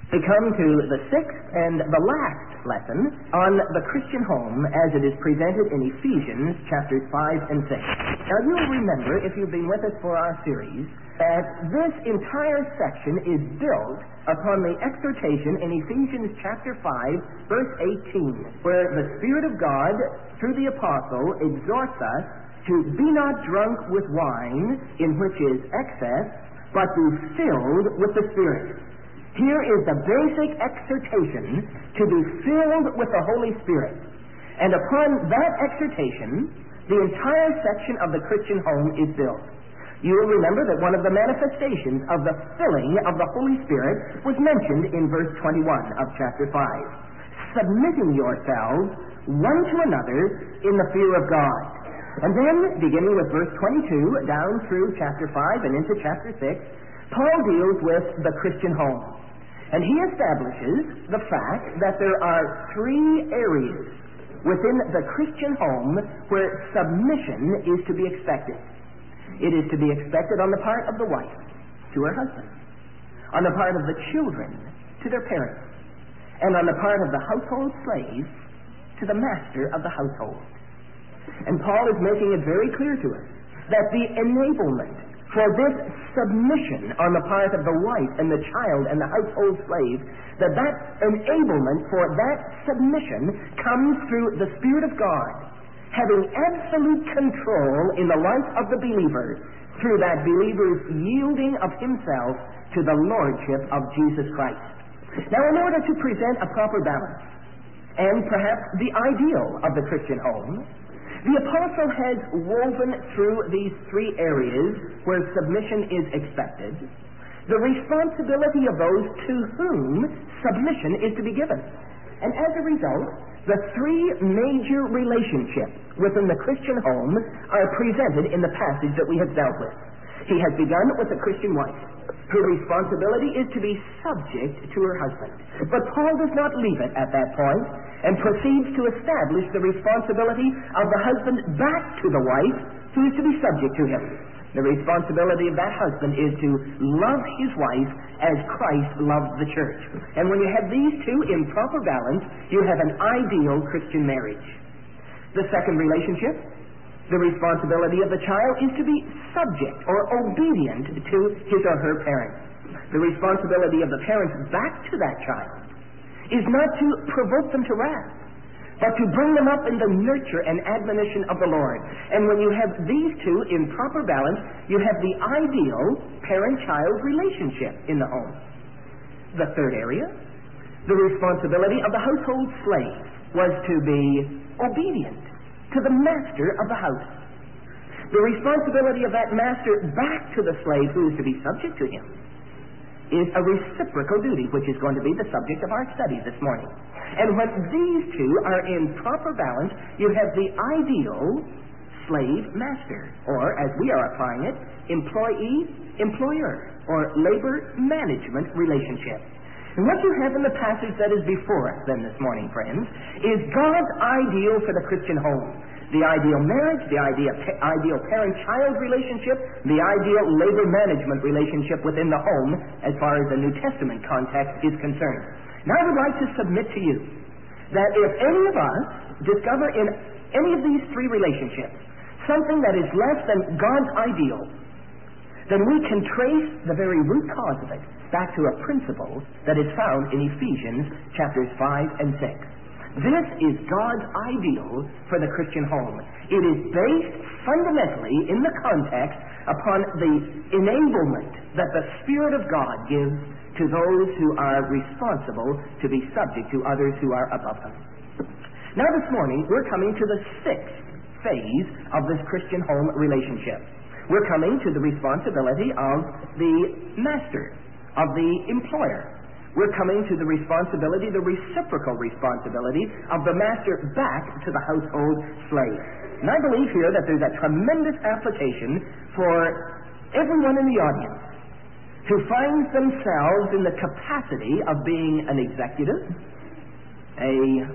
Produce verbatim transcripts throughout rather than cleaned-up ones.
We come to the sixth and the last lesson on the Christian home as it is presented in Ephesians chapters five and six. Now you'll remember, if you've been with us for our series, that this entire section is built upon the exhortation in Ephesians chapter five, verse eighteen, where the Spirit of God, through the apostle, exhorts us to be not drunk with wine, in which is excess, but be filled with the Spirit. Here is the basic exhortation to be filled with the Holy Spirit. And upon that exhortation, the entire section of the Christian home is built. You will remember that one of the manifestations of the filling of the Holy Spirit was mentioned in verse twenty-one of chapter five. Submitting yourselves one to another in the fear of God. And then, beginning with verse twenty-two, down through chapter five and into chapter six, Paul deals with the Christian home. And he establishes the fact that there are three areas within the Christian home where submission is to be expected. It is to be expected on the part of the wife to her husband, on the part of the children to their parents, and on the part of the household slave to the master of the household. And Paul is making it very clear to us that the enablement for this submission on the part of the wife and the child and the household slave, that that enablement for that submission comes through the Spirit of God, having absolute control in the life of the believer through that believer's yielding of himself to the lordship of Jesus Christ. Now, in order to present a proper balance, and perhaps the ideal of the Christian home, the apostle has woven through these three areas where submission is expected the responsibility of those to whom submission is to be given. And as a result, the three major relationships within the Christian home are presented in the passage that we have dealt with. He has begun with the Christian wife. Her responsibility is to be subject to her husband. But Paul does not leave it at that point and proceeds to establish the responsibility of the husband back to the wife who is to be subject to him. The responsibility of that husband is to love his wife as Christ loved the church. And when you have these two in proper balance, you have an ideal Christian marriage. The second relationship, the responsibility of the child is to be subject or obedient to his or her parents. The responsibility of the parents back to that child is not to provoke them to wrath, but to bring them up in the nurture and admonition of the Lord. And when you have these two in proper balance, you have the ideal parent-child relationship in the home. The third area, the responsibility of the household slave was to be obedient to the master of the house. The responsibility of that master back to the slave who is to be subject to him is a reciprocal duty, which is going to be the subject of our study this morning. And when these two are in proper balance, you have the ideal slave-master, or as we are applying it, employee-employer, or labor-management relationship. And what you have in the passage that is before us then this morning, friends, is God's ideal for the Christian home. The ideal marriage, the ideal, ideal parent-child relationship, the ideal labor-management relationship within the home as far as the New Testament context is concerned. Now I would like to submit to you that if any of us discover in any of these three relationships something that is less than God's ideal, then we can trace the very root cause of it back to a principle that is found in Ephesians chapters five and six. This is God's ideal for the Christian home. It is based fundamentally in the context upon the enablement that the Spirit of God gives to those who are responsible to be subject to others who are above them. Now this morning, we're coming to the sixth phase of this Christian home relationship. We're coming to the responsibility of the master, of the employer. We're coming to the responsibility, the reciprocal responsibility of the master back to the household slave. And I believe here that there's a tremendous application for everyone in the audience who finds themselves in the capacity of being an executive, a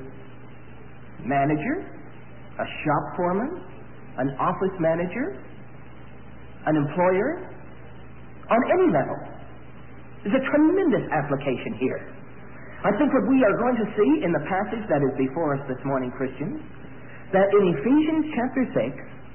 manager, a shop foreman, an office manager, an employer, on any level. There's a tremendous application here. I think what we are going to see in the passage that is before us this morning, Christians, that in Ephesians chapter six,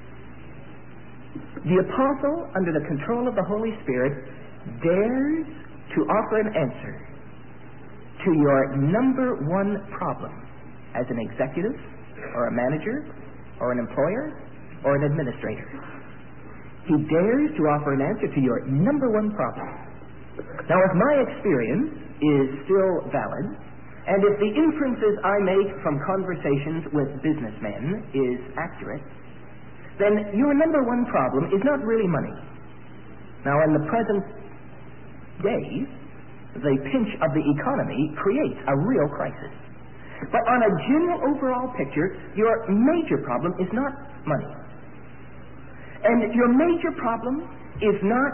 the apostle, under the control of the Holy Spirit, dares to offer an answer to your number one problem as an executive or a manager or an employer or an administrator. He dares to offer an answer to your number one problem. Now, if my experience is still valid, and if the inferences I make from conversations with businessmen is accurate, then your number one problem is not really money. Now, in the present day, the pinch of the economy creates a real crisis. But on a general overall picture, your major problem is not money. And your major problem is not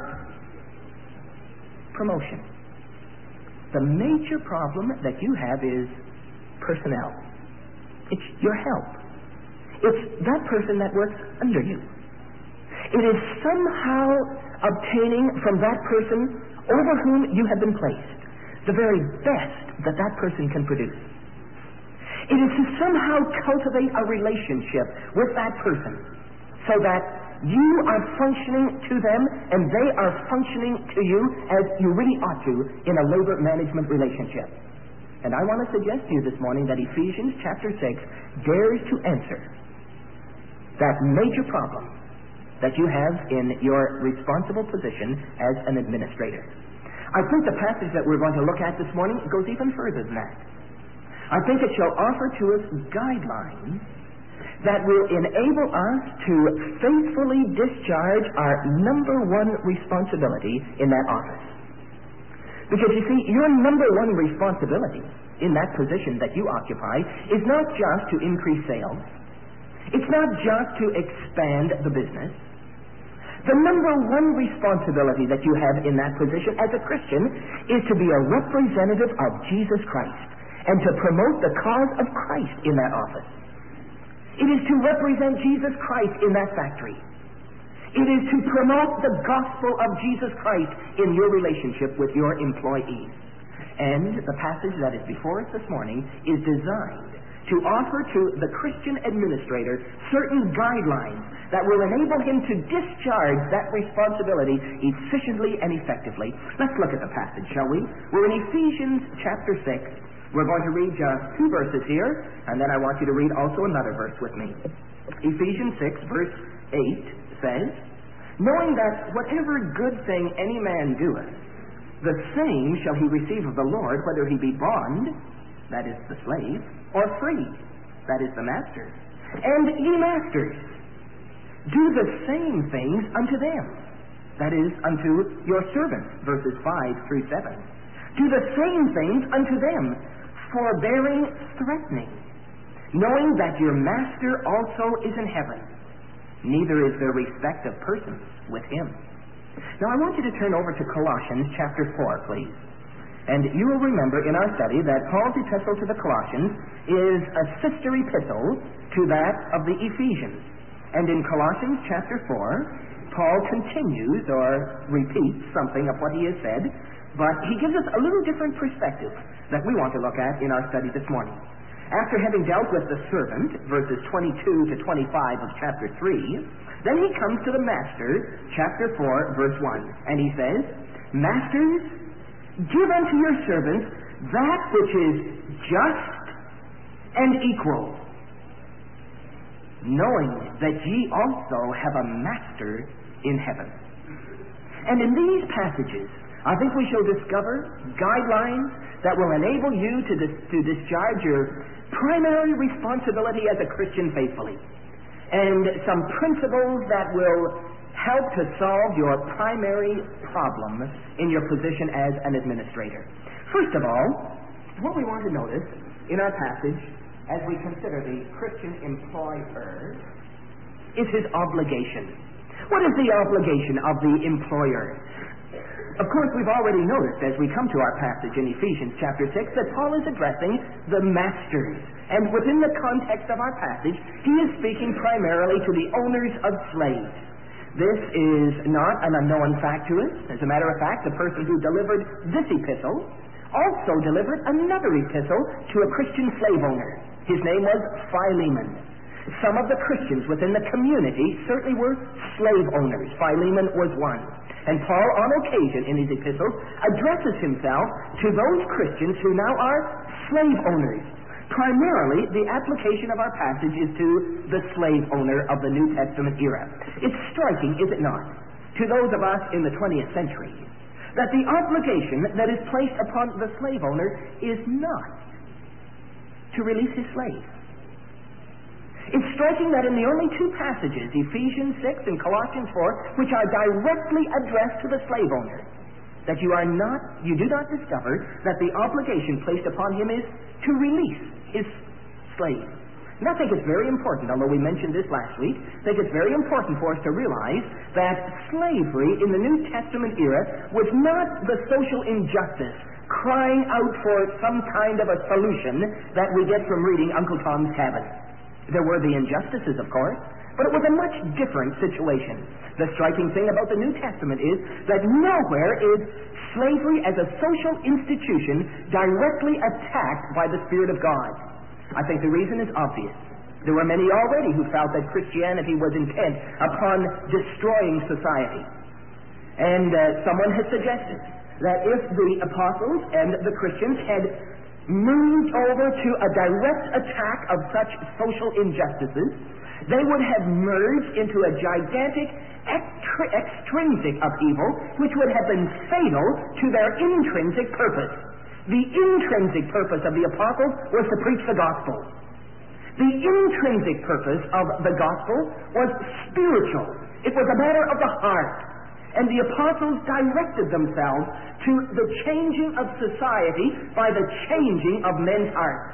promotion. The major problem that you have is personnel. It's your help. It's that person that works under you. It is somehow obtaining from that person over whom you have been placed the very best that that person can produce. It is to somehow cultivate a relationship with that person so that you are functioning to them and they are functioning to you as you really ought to in a labor management relationship. And I want to suggest to you this morning that Ephesians chapter six dares to answer that major problem that you have in your responsible position as an administrator. I think the passage that we're going to look at this morning goes even further than that. I think it shall offer to us guidelines that will enable us to faithfully discharge our number one responsibility in that office. Because you see, your number one responsibility in that position that you occupy is not just to increase sales. It's not just to expand the business. The number one responsibility that you have in that position as a Christian is to be a representative of Jesus Christ and to promote the cause of Christ in that office. It is to represent Jesus Christ in that factory. It is to promote the gospel of Jesus Christ in your relationship with your employees. And the passage that is before us this morning is designed to offer to the Christian administrator certain guidelines that will enable him to discharge that responsibility efficiently and effectively. Let's look at the passage, shall we? We're in Ephesians chapter six. We're going to read just two verses here, and then I want you to read also another verse with me. Ephesians six, verse eight says, knowing that whatever good thing any man doeth, the same shall he receive of the Lord, whether he be bond, that is the slave, or free, that is the master. And ye masters, do the same things unto them, that is, unto your servants, verses five through seven. Do the same things unto them, forbearing, threatening, knowing that your master also is in heaven, neither is there respect of persons with him. Now I want you to turn over to Colossians chapter four, please. And you will remember in our study that Paul's epistle to the Colossians is a sister epistle to that of the Ephesians. And in Colossians chapter four, Paul continues or repeats something of what he has said, but he gives us a little different perspective that we want to look at in our study this morning. After having dealt with the servant, verses twenty-two to twenty-five of chapter three, then he comes to the master, chapter four, verse one, and he says, Masters, give unto your servants that which is just and equal, knowing that ye also have a master in heaven. And in these passages, I think we shall discover guidelines that will enable you to, dis- to discharge your primary responsibility as a Christian faithfully, and some principles that will help to solve your primary problem in your position as an administrator. First of all, what we want to notice in our passage as we consider the Christian employer is his obligation. What is the obligation of the employer? Of course, we've already noticed as we come to our passage in Ephesians chapter six that Paul is addressing the masters. And within the context of our passage, he is speaking primarily to the owners of slaves. This is not an unknown fact to us. As a matter of fact, the person who delivered this epistle also delivered another epistle to a Christian slave owner. His name was Philemon. Some of the Christians within the community certainly were slave owners. Philemon was one. And Paul, on occasion in his epistles, addresses himself to those Christians who now are slave owners. Primarily, the application of our passage is to the slave owner of the New Testament era. It's striking, is it not, to those of us in the twentieth century, that the obligation that is placed upon the slave owner is not to release his slave. It's striking that in the only two passages, Ephesians six and Colossians four, which are directly addressed to the slave owner, that you are not, you do not discover that the obligation placed upon him is to release his slave. And I think it's very important, although we mentioned this last week, I think it's very important for us to realize that slavery in the New Testament era was not the social injustice crying out for some kind of a solution that we get from reading Uncle Tom's Cabin. There were the injustices, of course, but it was a much different situation. The striking thing about the New Testament is that nowhere is slavery as a social institution directly attacked by the Spirit of God. I think the reason is obvious. There were many already who felt that Christianity was intent upon destroying society. And uh, someone has suggested that if the apostles and the Christians had moved over to a direct attack of such social injustices, they would have merged into a gigantic extri- extrinsic upheaval which would have been fatal to their intrinsic purpose. The intrinsic purpose of the apostles was to preach the gospel. The intrinsic purpose of the gospel was spiritual. It was a matter of the heart. And the apostles directed themselves to the changing of society by the changing of men's hearts.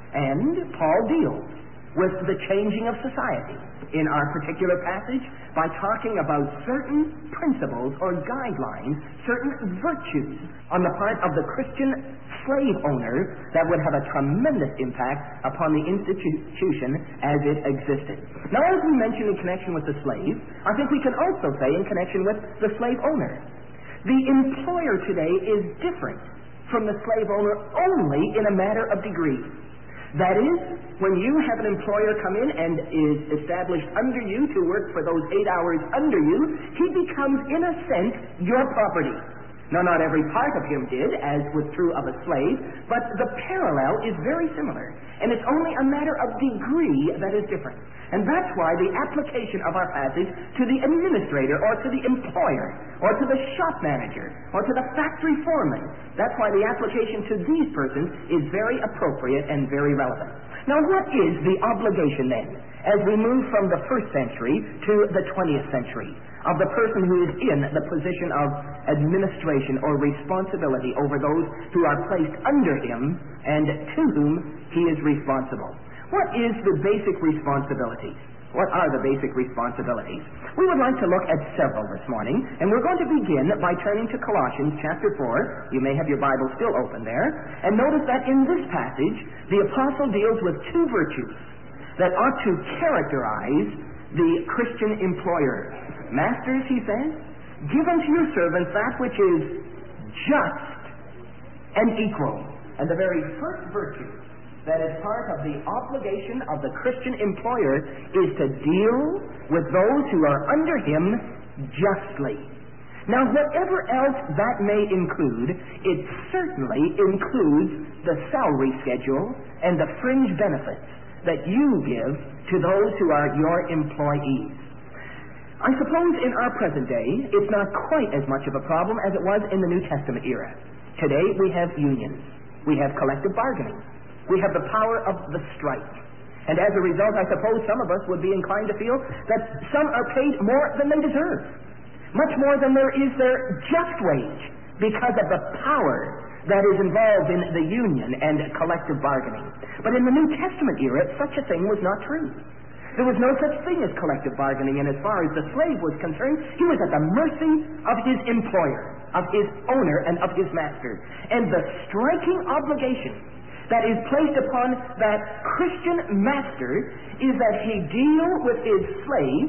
And Paul deals with the changing of society in our particular passage by talking about certain principles or guidelines, certain virtues on the part of the Christian slave owner that would have a tremendous impact upon the institution as it existed. Now, as we mentioned in connection with the slave, I think we can also say in connection with the slave owner. The employer today is different from the slave owner only in a matter of degree. That is, when you have an employer come in and is established under you to work for those eight hours under you, he becomes, in a sense, your property. Now, not every part of him did, as was true of a slave, but the parallel is very similar. And it's only a matter of degree that is different. And that's why the application of our passage to the administrator or to the employer or to the shop manager or to the factory foreman, that's why the application to these persons is very appropriate and very relevant. Now, what is the obligation then, as we move from the first century to the twentieth century, of the person who is in the position of administration or responsibility over those who are placed under him and to whom he is responsible? What is the basic responsibilities? What are the basic responsibilities? We would like to look at several this morning, and we're going to begin by turning to Colossians chapter four. You may have your Bible still open there. And notice that in this passage, the apostle deals with two virtues that ought to characterize the Christian employer. Masters, he says, give unto your servants that which is just and equal. And the very first virtue that is part of the obligation of the Christian employer is to deal with those who are under him justly. Now, whatever else that may include, it certainly includes the salary schedule and the fringe benefits that you give to those who are your employees. I suppose in our present day, it's not quite as much of a problem as it was in the New Testament era. Today, we have unions. We have collective bargaining. We have the power of the strike. And as a result, I suppose some of us would be inclined to feel that some are paid more than they deserve, much more than there is their just wage, because of the power that is involved in the union and collective bargaining. But in the New Testament era, such a thing was not true. There was no such thing as collective bargaining, and as far as the slave was concerned, he was at the mercy of his employer, of his owner, and of his master. And the striking obligation that is placed upon that Christian master is that he deal with his slave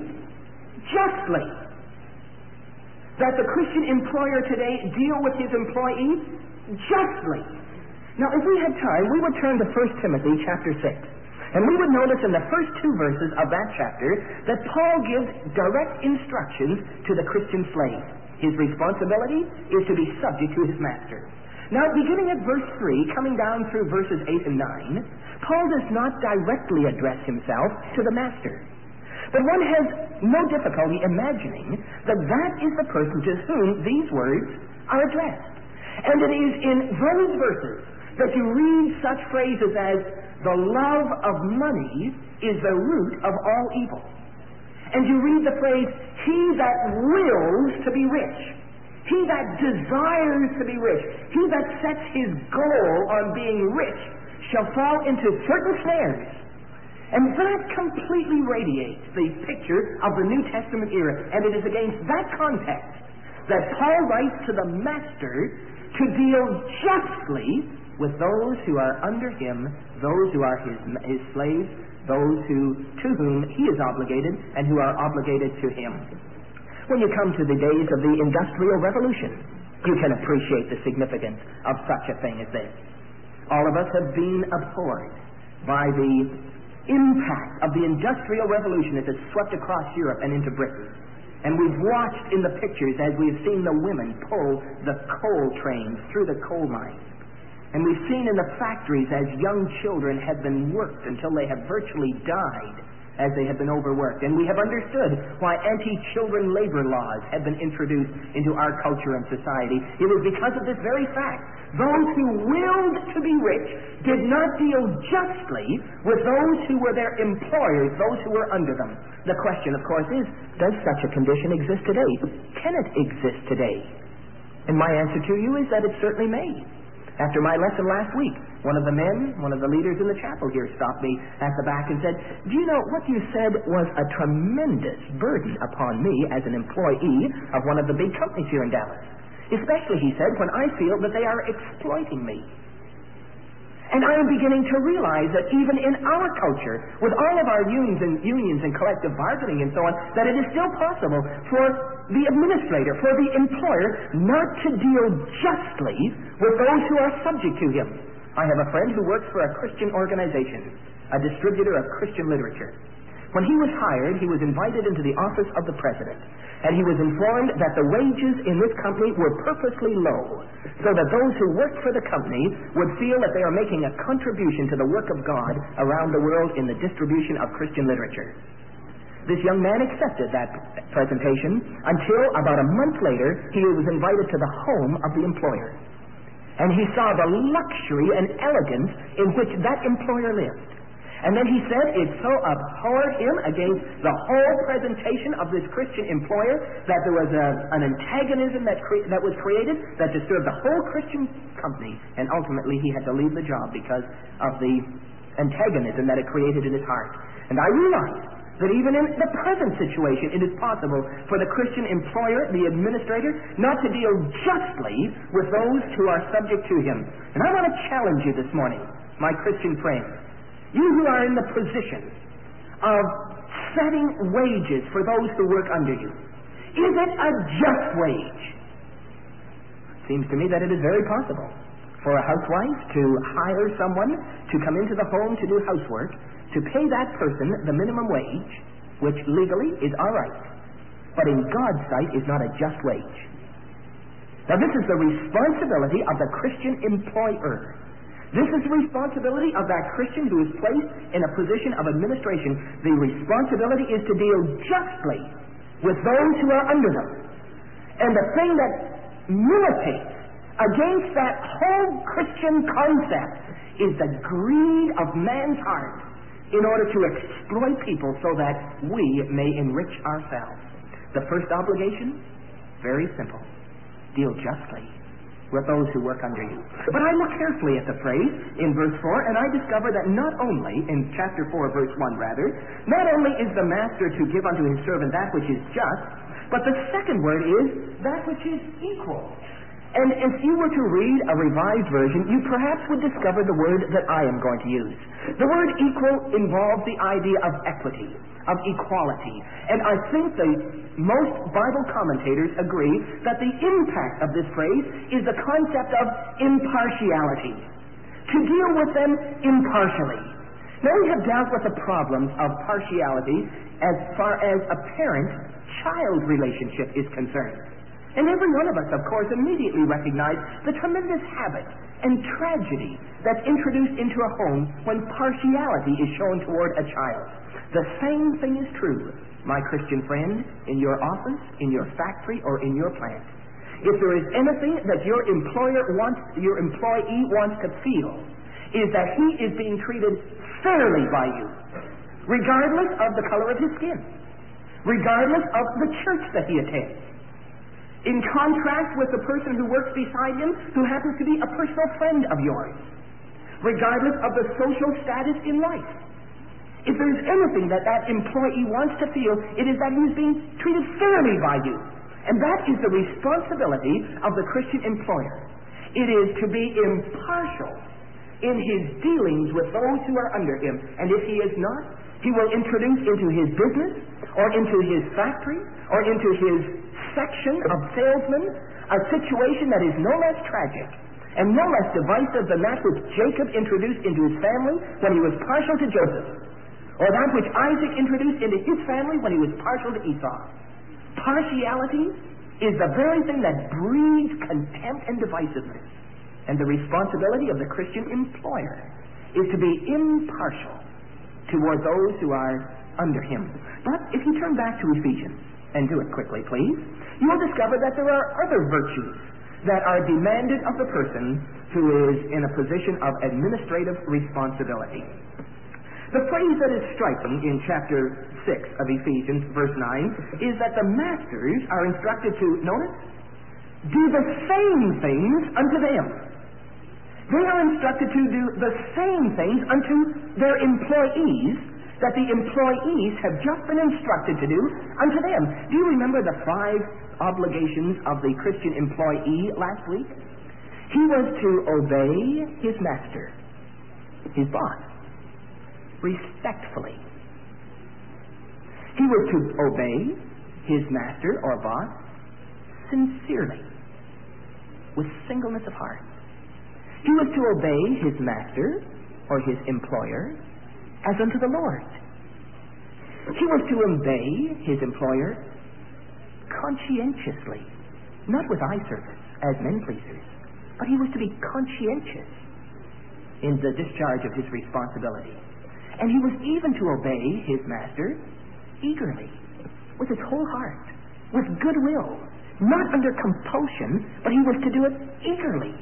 justly. That the Christian employer today deal with his employee justly. Now, if we had time, we would turn to First Timothy chapter six. And we would notice in the first two verses of that chapter that Paul gives direct instructions to the Christian slave. His responsibility is to be subject to his master. Now, beginning at verse three, coming down through verses eight and nine, Paul does not directly address himself to the master. But one has no difficulty imagining that that is the person to whom these words are addressed. And it is in those verses that you read such phrases as, the love of money is the root of all evil. And you read the phrase, he that wills to be rich, he that desires to be rich, he that sets his goal on being rich shall fall into certain snares. And that completely radiates the picture of the New Testament era. And it is against that context that Paul writes to the master to deal justly with those who are under him, those who are his, his slaves, those who to whom he is obligated and who are obligated to him. When you come to the days of the Industrial Revolution, you can appreciate the significance of such a thing as this. All of us have been abhorred by the impact of the Industrial Revolution as it swept across Europe and into Britain. And we've watched in the pictures as we've seen the women pull the coal trains through the coal mines. And we've seen in the factories as young children have been worked until they have virtually died as they have been overworked. And we have understood why anti-children labor laws have been introduced into our culture and society. It was because of this very fact. Those who willed to be rich did not deal justly with those who were their employers, those who were under them. The question, of course, is, does such a condition exist today? Can it exist today? And my answer to you is that it certainly may. After my lesson last week, one of the men, one of the leaders in the chapel here, stopped me at the back and said, do you know, what you said was a tremendous burden upon me as an employee of one of the big companies here in Dallas. Especially, he said, when I feel that they are exploiting me. And I am beginning to realize that even in our culture, with all of our unions and unions and collective bargaining and so on, that it is still possible for the administrator, for the employer, not to deal justly with those who are subject to him. I have a friend who works for a Christian organization, a distributor of Christian literature. When he was hired, he was invited into the office of the president, and he was informed that the wages in this company were purposely low, so that those who worked for the company would feel that they are making a contribution to the work of God around the world in the distribution of Christian literature. This young man accepted that presentation until about a month later he was invited to the home of the employer. And he saw the luxury and elegance in which that employer lived. And then he said it so abhorred him against the whole presentation of this Christian employer that there was a, an antagonism that, cre- that was created that disturbed the whole Christian company. And ultimately he had to leave the job because of the antagonism that it created in his heart. And I realized that even in the present situation, it is possible for the Christian employer, the administrator, not to deal justly with those who are subject to him. And I want to challenge you this morning, my Christian friends, you who are in the position of setting wages for those who work under you. Is it a just wage? It seems to me that it is very possible for a housewife to hire someone to come into the home to do housework, to pay that person the minimum wage, which legally is all right, but in God's sight is not a just wage. Now this is the responsibility of the Christian employer. This is the responsibility of that Christian who is placed in a position of administration. The responsibility is to deal justly with those who are under them. And the thing that militates against that whole Christian concept is the greed of man's heart in order to exploit people so that we may enrich ourselves. The first obligation, very simple. Deal justly with those who work under you. But I look carefully at the phrase in verse four, and I discover that not only, in chapter four, verse one rather, not only is the master to give unto his servant that which is just, but the second word is that which is equal. And if you were to read a revised version, you perhaps would discover the word that I am going to use. The word equal involves the idea of equity, of equality. And I think the most Bible commentators agree that the impact of this phrase is the concept of impartiality. To deal with them impartially. Now, we have dealt with the problems of partiality as far as a parent-child relationship is concerned. And every one of us, of course, immediately recognize the tremendous habit and tragedy that's introduced into a home when partiality is shown toward a child. The same thing is true, my Christian friend, in your office, in your factory, or in your plant. If there is anything that your employer wants, your employee wants to feel, is that he is being treated fairly by you, regardless of the color of his skin, regardless of the church that he attends. In contrast with the person who works beside him, who happens to be a personal friend of yours, regardless of the social status in life. If there's anything that that employee wants to feel, it is that he's being treated fairly by you. And that is the responsibility of the Christian employer. It is to be impartial in his dealings with those who are under him. And if he is not, he will introduce into his business, or into his factory, or into his section of salesmen, a situation that is no less tragic and no less divisive than that which Jacob introduced into his family when he was partial to Joseph, or that which Isaac introduced into his family when he was partial to Esau. Partiality is the very thing that breeds contempt and divisiveness. And the responsibility of the Christian employer is to be impartial toward those who are under him. But if you turn back to Ephesians, and do it quickly, please, you will discover that there are other virtues that are demanded of the person who is in a position of administrative responsibility. The phrase that is striking in chapter six of Ephesians, verse nine, is that the masters are instructed to, notice, do the same things unto them. They are instructed to do the same things unto their employees that the employees have just been instructed to do unto them. Do you remember the five obligations of the Christian employee last week? He was to obey his master, his boss, respectfully. He was to obey his master or boss sincerely, with singleness of heart. He was to obey his master or his employer as unto the Lord. He was to obey his employer conscientiously, not with eye service as men pleasers, but he was to be conscientious in the discharge of his responsibility. And he was even to obey his master eagerly, with his whole heart, with goodwill, not under compulsion, but he was to do it eagerly.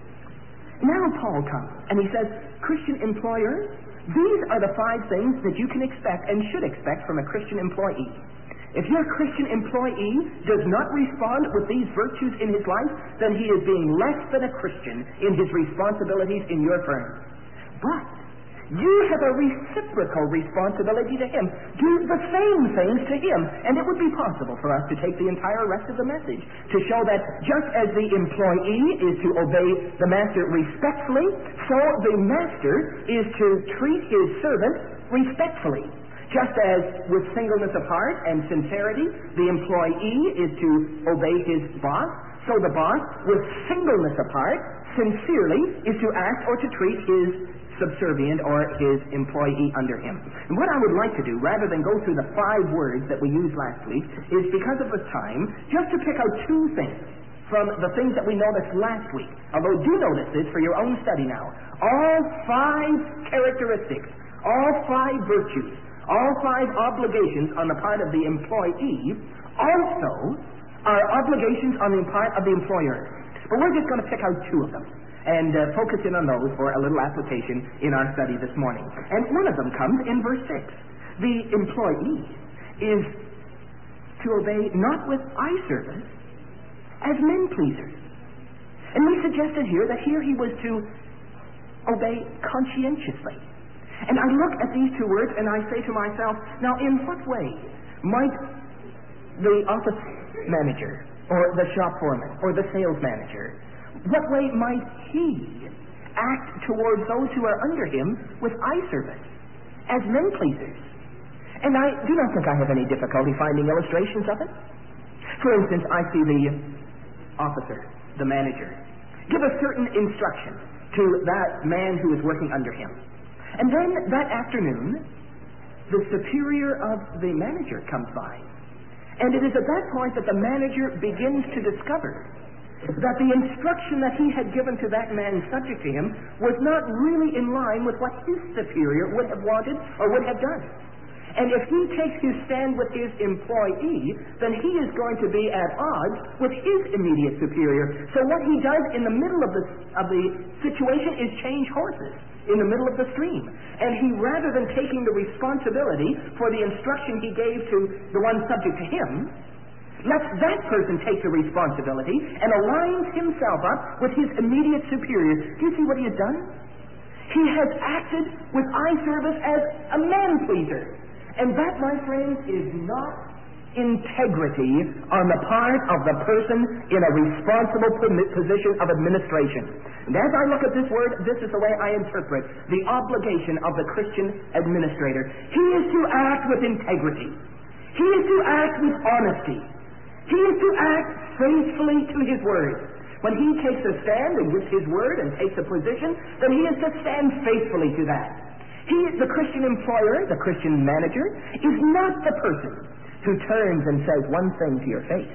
Now Paul comes and he says, Christian employers, these are the five things that you can expect and should expect from a Christian employee. If your Christian employee does not respond with these virtues in his life, then he is being less than a Christian in his responsibilities in your firm. But you have a reciprocal responsibility to him. Do the same things to him. And it would be possible for us to take the entire rest of the message to show that just as the employee is to obey the master respectfully, so the master is to treat his servant respectfully. Just as with singleness of heart and sincerity, the employee is to obey his boss, so the boss, with singleness of heart, sincerely, is to act or to treat his subservient or his employee under him. And what I would like to do, rather than go through the five words that we used last week, is because of the time, just to pick out two things from the things that we noticed last week. Although do notice this for your own study now. All five characteristics, all five virtues, all five obligations on the part of the employee also are obligations on the part of the employer. But we're just going to pick out two of them and uh, focus in on those for a little application in our study this morning. And one of them comes in verse six. The employee is to obey not with eye service as men pleasers. And we suggested here that here he was to obey conscientiously. And I look at these two words and I say to myself, now in what way might the office manager or the shop foreman, or the sales manager, what way might he act towards those who are under him with eye service, as men pleasers? And I do not think I have any difficulty finding illustrations of it. For instance, I see the officer, the manager, give a certain instruction to that man who is working under him. And then that afternoon, the superior of the manager comes by. And it is at that point that the manager begins to discover that the instruction that he had given to that man subject to him was not really in line with what his superior would have wanted or would have done. And if he takes his stand with his employee, then he is going to be at odds with his immediate superior. So what he does in the middle of the, of the situation is change horses in the middle of the stream. And he, rather than taking the responsibility for the instruction he gave to the one subject to him, lets that person take the responsibility and aligns himself up with his immediate superior. Do you see what he has done? He has acted with eye service as a man-pleaser. And that, my friends, is not integrity on the part of the person in a responsible position of administration. And as I look at this word, this is the way I interpret the obligation of the Christian administrator. He is to act with integrity. He is to act with honesty. He is to act faithfully to his word. When he takes a stand and gives his word and takes a position, then he is to stand faithfully to that. He, the Christian employer, the Christian manager, is not the person who turns and says one thing to your face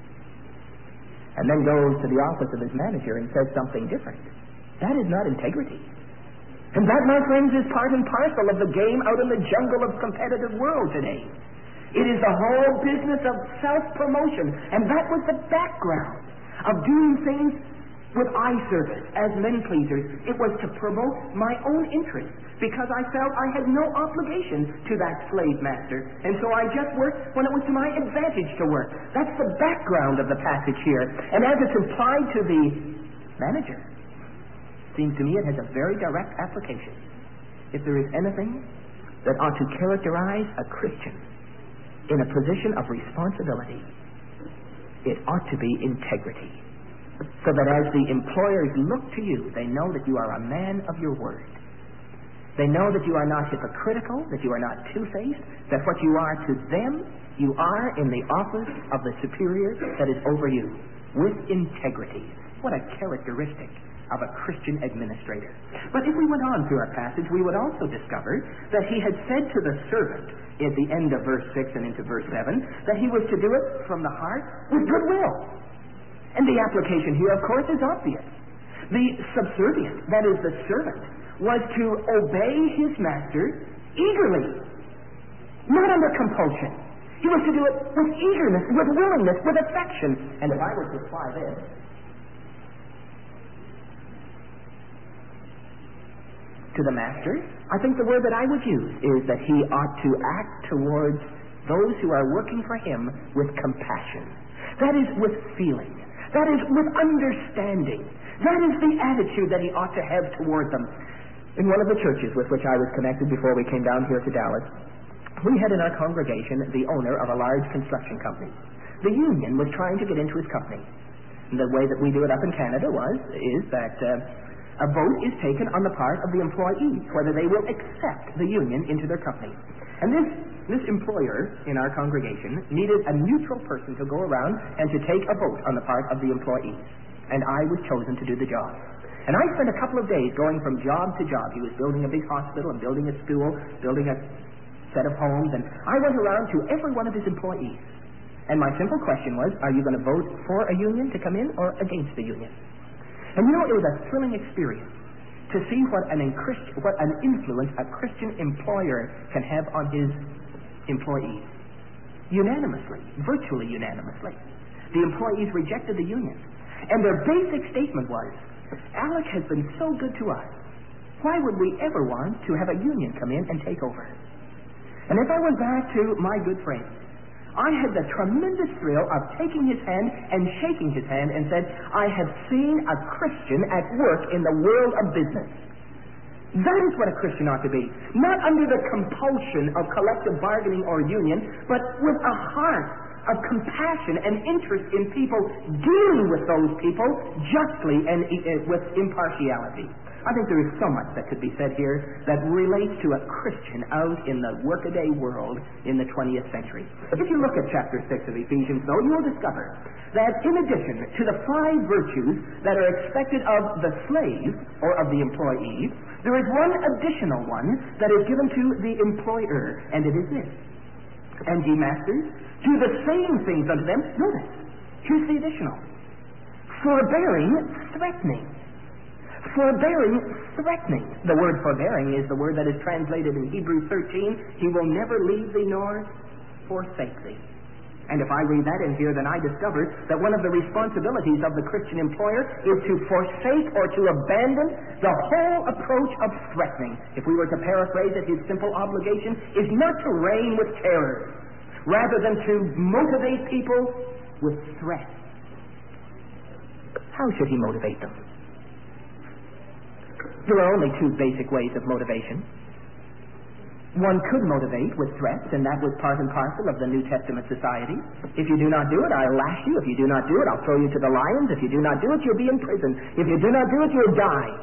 and then goes to the office of his manager and says something different. That is not integrity. And that, my friends, is part and parcel of the game out in the jungle of competitive world today. It is the whole business of self-promotion, and that was the background of doing things with eye service as men-pleasers. It was to promote my own interests, because I felt I had no obligation to that slave master. And so I just worked when it was to my advantage to work. That's the background of the passage here. And as it's implied to the manager, it seems to me it has a very direct application. If there is anything that ought to characterize a Christian in a position of responsibility, it ought to be integrity. So that as the employers look to you, they know that you are a man of your word. They know that you are not hypocritical, that you are not two-faced, that what you are to them, you are in the office of the superior that is over you, with integrity. What a characteristic of a Christian administrator. But if we went on through our passage, we would also discover that he had said to the servant at the end of verse six and into verse seven that he was to do it from the heart with goodwill. And the application here, of course, is obvious. The subservient, that is the servant, was to obey his master eagerly, not under compulsion. He was to do it with eagerness, with willingness, with affection. And if I were to apply this to the master, I think the word that I would use is that he ought to act towards those who are working for him with compassion. That is, with feeling. That is, with understanding. That is the attitude that he ought to have toward them. In one of the churches with which I was connected before we came down here to Dallas, we had in our congregation the owner of a large construction company. The union was trying to get into his company. And the way that we do it up in Canada was, is that uh, a vote is taken on the part of the employees, whether they will accept the union into their company. And this This employer in our congregation needed a neutral person to go around and to take a vote on the part of the employees. And I was chosen to do the job. And I spent a couple of days going from job to job. He was building a big hospital and building a school, building a set of homes. And I went around to every one of his employees. And my simple question was, are you going to vote for a union to come in or against the union? And you know, it was a thrilling experience to see what an, what an influence a Christian employer can have on his employees. Unanimously, virtually unanimously, the employees rejected the union. And their basic statement was, Alec has been so good to us. Why would we ever want to have a union come in and take over? And if I went back to my good friend, I had the tremendous thrill of taking his hand and shaking his hand and said, I have seen a Christian at work in the world of business. That is what a Christian ought to be. Not under the compulsion of collective bargaining or union, but with a heart of compassion and interest in people, dealing with those people justly and uh, with impartiality. I think there is so much that could be said here that relates to a Christian out in the workaday world in the twentieth century. If you look at chapter six of Ephesians, though, you will discover that in addition to the five virtues that are expected of the slave or of the employee, there is one additional one that is given to the employer, and it is this. And ye masters, do the same things unto them. Notice, here's the additional. Forbearing, threatening. Forbearing, threatening. The word forbearing is the word that is translated in Hebrews thirteen, he will never leave thee nor forsake thee. And if I read that in here, then I discover that one of the responsibilities of the Christian employer is to forsake or to abandon the whole approach of threatening. If we were to paraphrase it, his simple obligation is not to reign with terror, rather than to motivate people with threats. How should he motivate them? There are only two basic ways of motivation. One could motivate with threats, and that was part and parcel of the New Testament society. If you do not do it, I'll lash you. If you do not do it, I'll throw you to the lions. If you do not do it, you'll be in prison. If you do not do it, you'll die.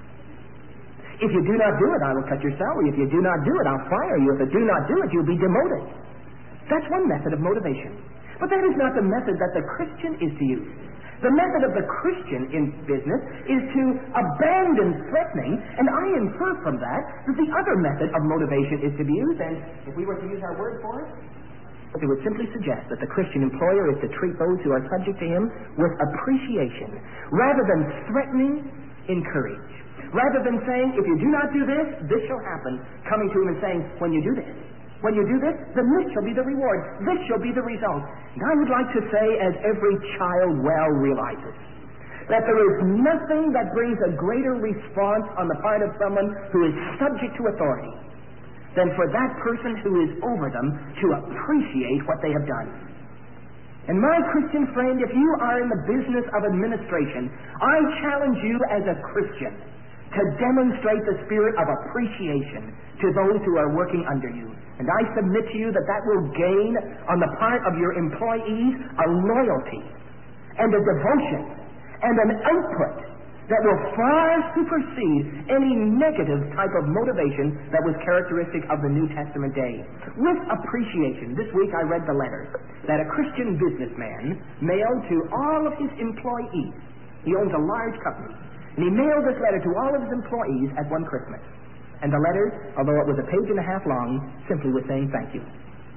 If you do not do it, I will cut your salary. If you do not do it, I'll fire you. If you do not do it, you'll be demoted. That's one method of motivation. But that is not the method that the Christian is to use. The method of the Christian in business is to abandon threatening, and I infer from that that the other method of motivation is to be used, and if we were to use our word for it, it would simply suggest that the Christian employer is to treat those who are subject to him with appreciation, rather than threatening, encourage. Rather than saying, if you do not do this, this shall happen, coming to him and saying, when you do this, when you do this, then this shall be the reward. This shall be the result. And I would like to say, as every child well realizes, that there is nothing that brings a greater response on the part of someone who is subject to authority than for that person who is over them to appreciate what they have done. And my Christian friend, if you are in the business of administration, I challenge you as a Christian to demonstrate the spirit of appreciation to those who are working under you. And I submit to you that that will gain on the part of your employees a loyalty and a devotion and an output that will far supersede any negative type of motivation that was characteristic of the New Testament day. With appreciation, this week I read the letter that a Christian businessman mailed to all of his employees. He owns a large company. And he mailed this letter to all of his employees at one Christmas. And the letter, although it was a page and a half long, simply was saying thank you.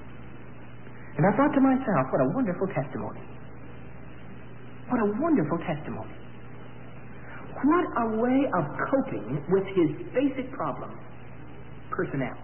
And I thought to myself, what a wonderful testimony. What a wonderful testimony. What a way of coping with his basic problem, personnel.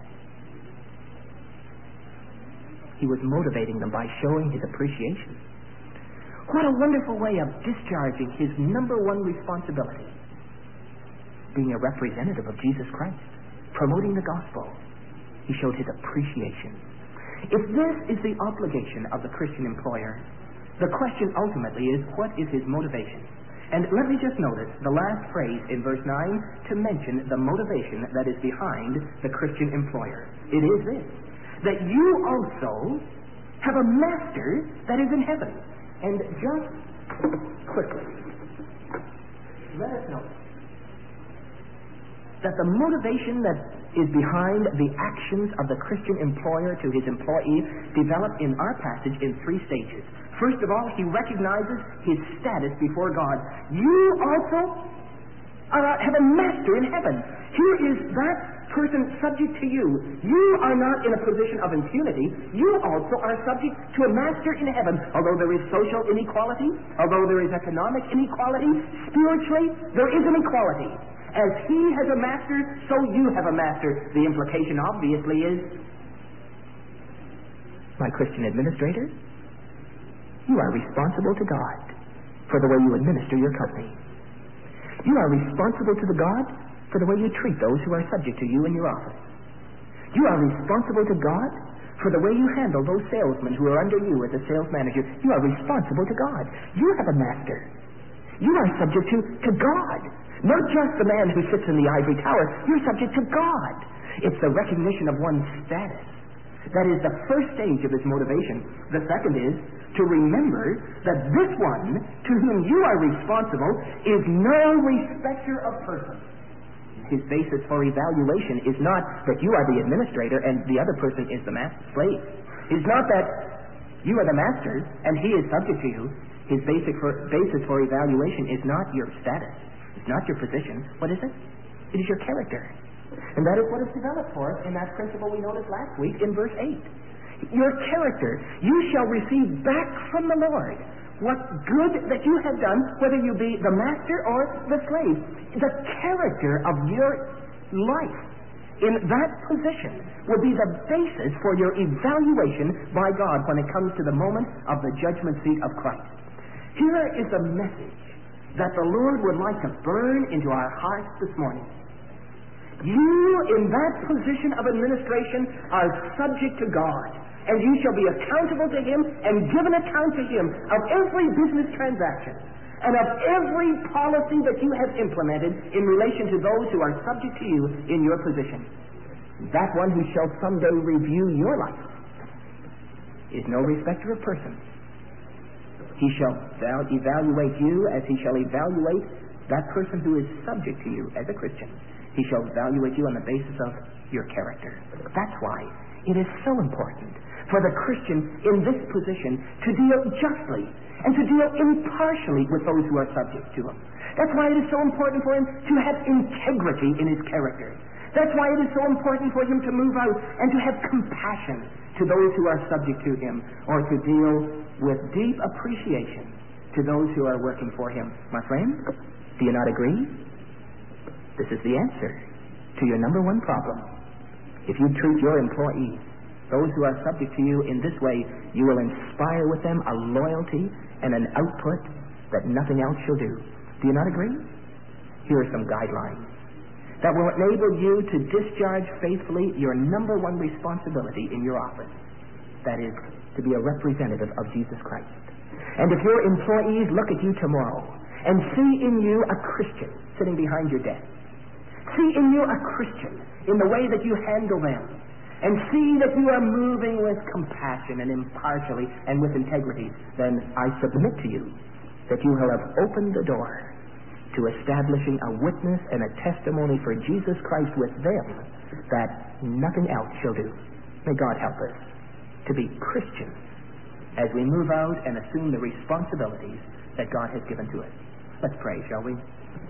He was motivating them by showing his appreciation. What a wonderful way of discharging his number one responsibility, being a representative of Jesus Christ, promoting the gospel. He showed his appreciation. If this is the obligation of the Christian employer, the question ultimately is, what is his motivation? And let me just notice the last phrase in verse nine to mention the motivation that is behind the Christian employer. It is this, that you also have a master that is in heaven. And just quickly, let us notice that the motivation that is behind the actions of the Christian employer to his employees developed in our passage in three stages. First of all, he recognizes his status before God. You also are, have a master in heaven. Here is that person subject to you. You are not in a position of impunity. You also are subject to a master in heaven. Although there is social inequality, although there is economic inequality, spiritually there is an equality. As he has a master, so you have a master. The implication obviously is, my Christian administrator, you are responsible to God for the way you administer your company. You are responsible to the God for the way you treat those who are subject to you in your office. You are responsible to God for the way you handle those salesmen who are under you as a sales manager. You are responsible to God. You have a master. You are subject to, to God. Not just the man who sits in the ivory tower. You're subject to God. It's the recognition of one's status That is the first stage of his motivation. The second is to remember that this one to whom you are responsible is no respecter of persons. His basis for evaluation is not that you are the administrator and the other person is the master slave. It's not that you are the master and he is subject to you. His basic for, basis for evaluation is not your status. It's not your position. What is it? It is your character. And that is what is developed for us in that principle we noticed last week in verse eight. Your character, you shall receive back from the Lord what good that you have done, whether you be the master or the slave. The character of your life in that position will be the basis for your evaluation by God when it comes to the moment of the judgment seat of Christ. Here is a message that the Lord would like to burn into our hearts this morning. You, in that position of administration, are subject to God, and you shall be accountable to Him and give an account to Him of every business transaction and of every policy that you have implemented in relation to those who are subject to you in your position. That one who shall someday review your life is no respecter of persons. He shall val- evaluate you as he shall evaluate that person who is subject to you as a Christian. He shall evaluate you on the basis of your character. That's why it is so important for the Christian in this position to deal justly and to deal impartially with those who are subject to him. That's why it is so important for him to have integrity in his character. That's why it is so important for him to move out and to have compassion to those who are subject to him, or to deal with deep appreciation to those who are working for him. My friend, do you not agree? This is the answer to your number one problem. If you treat your employees, those who are subject to you, in this way, you will inspire with them a loyalty and an output that nothing else shall do. Do you not agree? Here are some guidelines that will enable you to discharge faithfully your number one responsibility in your office. That is, to be a representative of Jesus Christ. And if your employees look at you tomorrow and see in you a Christian sitting behind your desk, see in you a Christian in the way that you handle them, and see that you are moving with compassion and impartially and with integrity, then I submit to you that you will have opened the door to establishing a witness and a testimony for Jesus Christ with them that nothing else shall do. May God help us to be Christians as we move out and assume the responsibilities that God has given to us. Let's pray, shall we?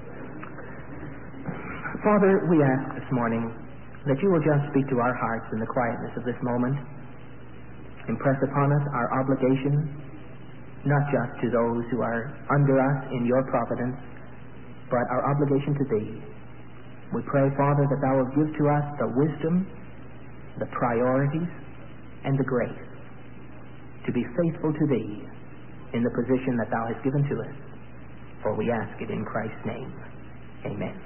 Father, we ask this morning that you will just speak to our hearts in the quietness of this moment. Impress upon us our obligation, not just to those who are under us in your providence, but our obligation to thee. We pray, Father, that thou wilt give to us the wisdom, the priorities, and the grace to be faithful to thee in the position that thou hast given to us. For we ask it in Christ's name. Amen.